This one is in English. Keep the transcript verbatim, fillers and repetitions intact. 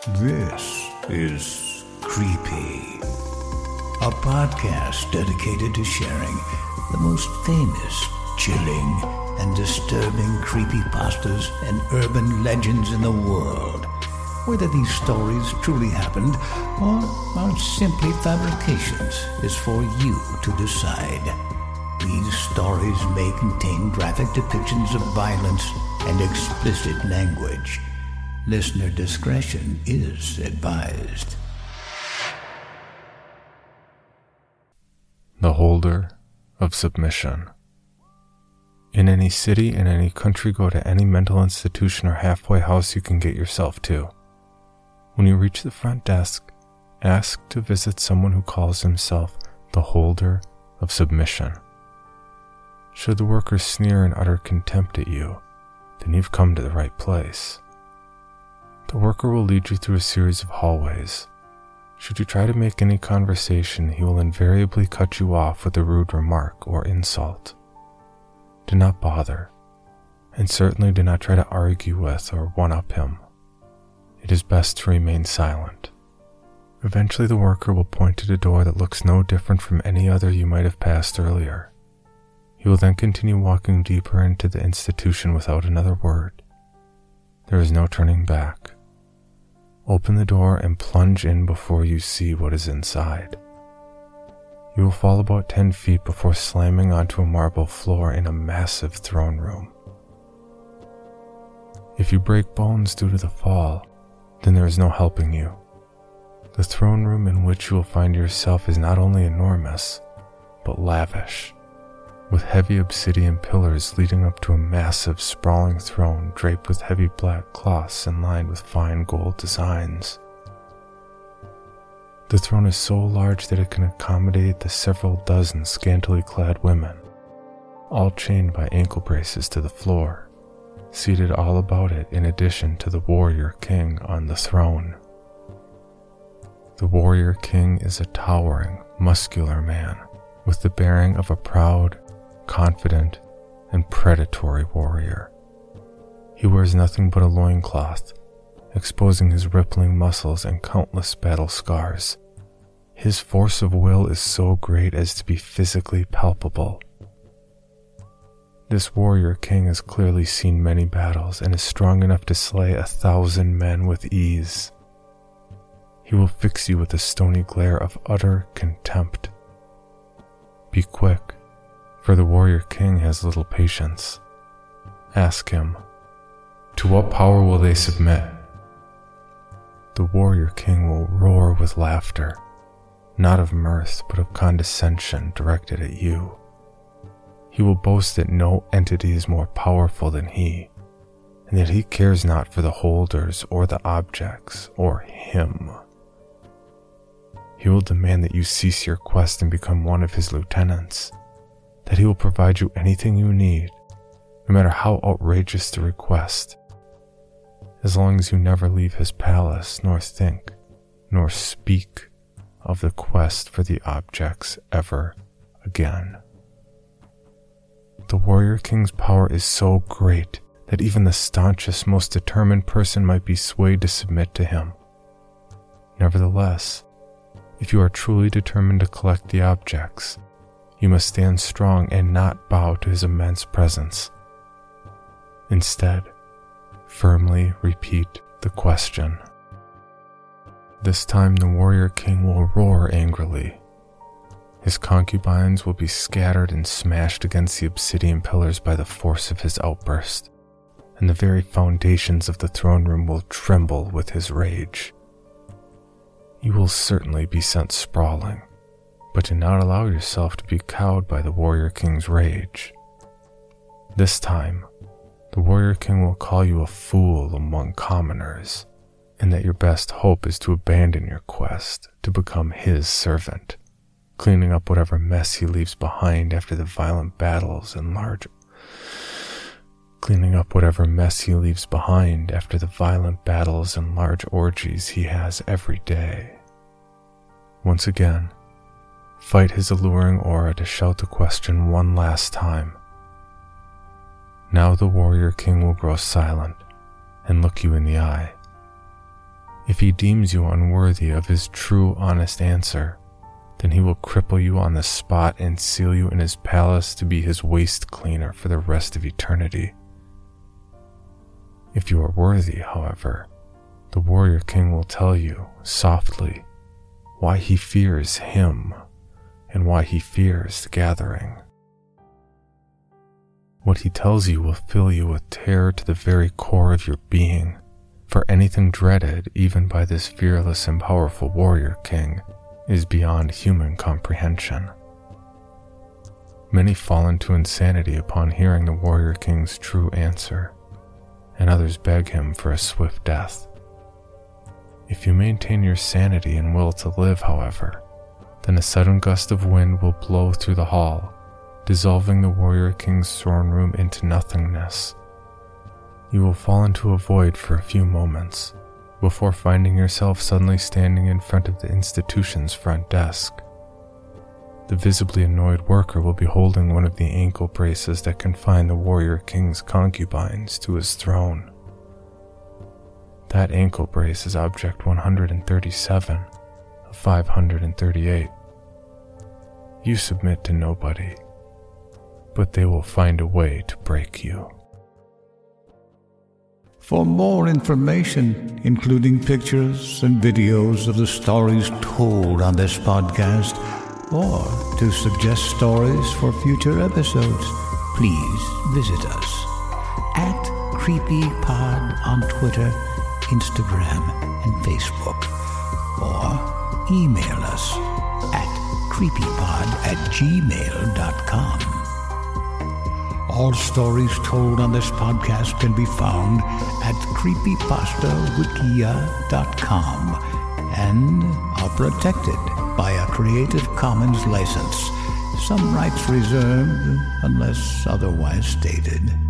This is Creepy, a podcast dedicated to sharing the most famous, chilling, and disturbing creepypastas and urban legends in the world. Whether these stories truly happened or are simply fabrications is for you to decide. These stories may contain graphic depictions of violence and explicit language. Listener discretion is advised. The Holder of Submission. In any city, in any country, go to any mental institution or halfway house you can get yourself to. When you reach the front desk, ask to visit someone who calls himself the Holder of Submission. Should the worker sneer in utter contempt at you, then you've come to the right place. The worker will lead you through a series of hallways. Should you try to make any conversation, he will invariably cut you off with a rude remark or insult. Do not bother, and certainly do not try to argue with or one-up him. It is best to remain silent. Eventually the worker will point to a door that looks no different from any other you might have passed earlier. He will then continue walking deeper into the institution without another word. There is no turning back. Open the door and plunge in before you see what is inside. You will fall about ten feet before slamming onto a marble floor in a massive throne room. If you break bones due to the fall, then there is no helping you. The throne room in which you will find yourself is not only enormous, but lavish, with heavy obsidian pillars leading up to a massive, sprawling throne draped with heavy black cloths and lined with fine gold designs. The throne is so large that it can accommodate the several dozen scantily clad women, all chained by ankle braces to the floor, seated all about it in addition to the warrior king on the throne. The warrior king is a towering, muscular man with the bearing of a proud, confident, and predatory warrior. He wears nothing but a loincloth, exposing his rippling muscles and countless battle scars. His force of will is so great as to be physically palpable. This warrior king has clearly seen many battles and is strong enough to slay a thousand men with ease. He will fix you with a stony glare of utter contempt. Be quick, for the warrior king has little patience. Ask him, to what power will they submit? The warrior king will roar with laughter, not of mirth but of condescension directed at you. He will boast that no entity is more powerful than he, and that he cares not for the holders or the objects or him. He will demand that you cease your quest and become one of his lieutenants, that he will provide you anything you need, no matter how outrageous the request, as long as you never leave his palace, nor think, nor speak of the quest for the objects ever again. The warrior king's power is so great that even the staunchest, most determined person might be swayed to submit to him. Nevertheless, if you are truly determined to collect the objects, you must stand strong and not bow to his immense presence. Instead, firmly repeat the question. This time the warrior king will roar angrily. His concubines will be scattered and smashed against the obsidian pillars by the force of his outburst, and the very foundations of the throne room will tremble with his rage. You will certainly be sent sprawling, but do not allow yourself to be cowed by the warrior king's rage. This time, the warrior king will call you a fool among commoners, and that your best hope is to abandon your quest to become his servant, cleaning up whatever mess he leaves behind after the violent battles and large cleaning up whatever mess he leaves behind after the violent battles and large orgies he has every day. Once again, fight his alluring aura to shout the question one last time. Now the warrior king will grow silent and look you in the eye. If he deems you unworthy of his true, honest answer, then he will cripple you on the spot and seal you in his palace to be his waste cleaner for the rest of eternity. If you are worthy, however, the warrior king will tell you, softly, why he fears him and why he fears the gathering. What he tells you will fill you with terror to the very core of your being, for anything dreaded even by this fearless and powerful warrior king is beyond human comprehension. Many fall into insanity upon hearing the warrior king's true answer, and others beg him for a swift death. If you maintain your sanity and will to live, however, then a sudden gust of wind will blow through the hall, dissolving the warrior king's throne room into nothingness. You will fall into a void for a few moments, before finding yourself suddenly standing in front of the institution's front desk. The visibly annoyed worker will be holding one of the ankle braces that confine the warrior king's concubines to his throne. That ankle brace is object one hundred thirty-seven of five hundred thirty-eight. You submit to nobody, but they will find a way to break you. For more information, including pictures and videos of the stories told on this podcast, or to suggest stories for future episodes, please visit us at CreepyPod on Twitter, Instagram, and Facebook, or email us at creepypod at gmail dot com. All stories told on this podcast can be found at creepypasta wikia dot com and are protected by a Creative Commons license. Some rights reserved unless otherwise stated.